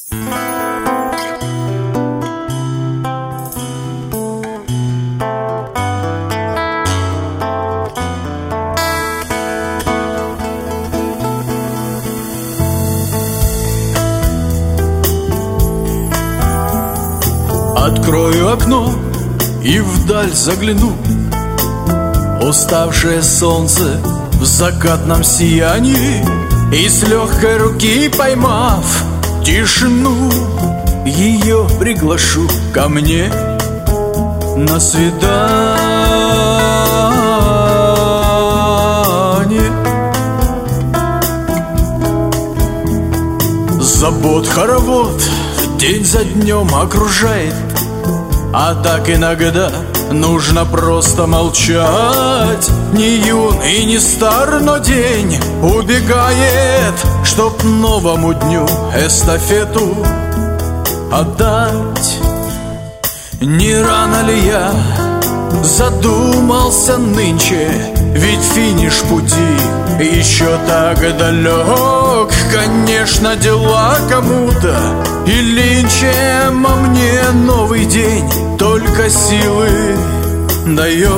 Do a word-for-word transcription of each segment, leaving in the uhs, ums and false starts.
Открою окно и вдаль загляну. Уставшее солнце в закатном сиянии, и с легкой руки поймав тишину, ее приглашу ко мне на свидание. Забот хоровод день за днем окружает, а так иногда нужно просто молчать. Не юн и не стар, но день убегает, чтоб новому дню эстафету отдать. Не рано ли я задумался нынче, ведь финиш пути еще так далек. Конечно, дела кому-то и линчем, а мне новый день только силы дает.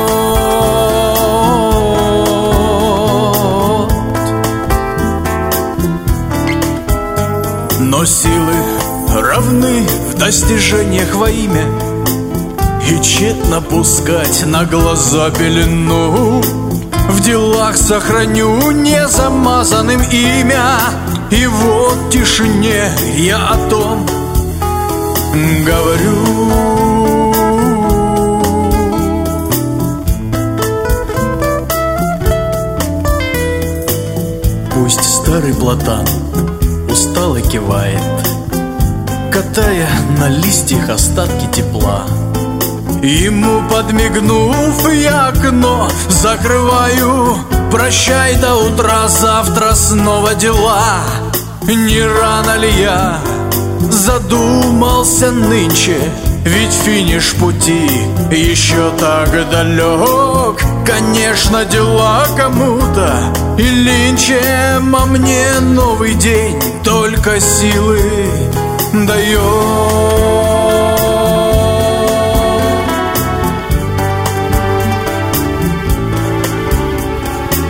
Но силы равны в достижениях во имя, и тщетно пускать на глаза пелену. В делах сохраню незамазанным имя, и вот в тишине я о том говорю. Пусть старый платан устало кивает, катая на листьях остатки тепла. Ему подмигнув, я окно закрываю. Прощай до утра, завтра снова дела. Не рано ли я задумался нынче, ведь финиш пути еще так далек. Конечно, дела кому-то и линчем, а мне новый день только силы дает.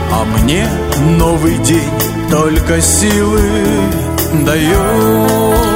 Мне новый день только силы дает.